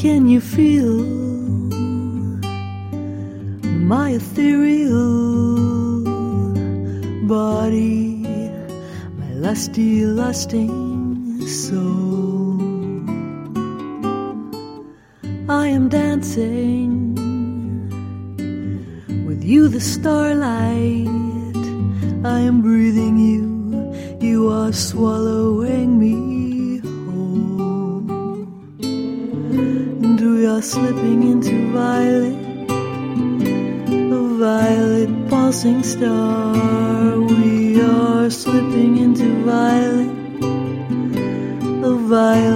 Can you feel my ethereal body, my lusty, lusting soul? I am dancing with you, the starlight. I am breathing you, you are swallowing me whole. And we are slipping into violet, a violet pulsing star. We are slipping into violet, a violet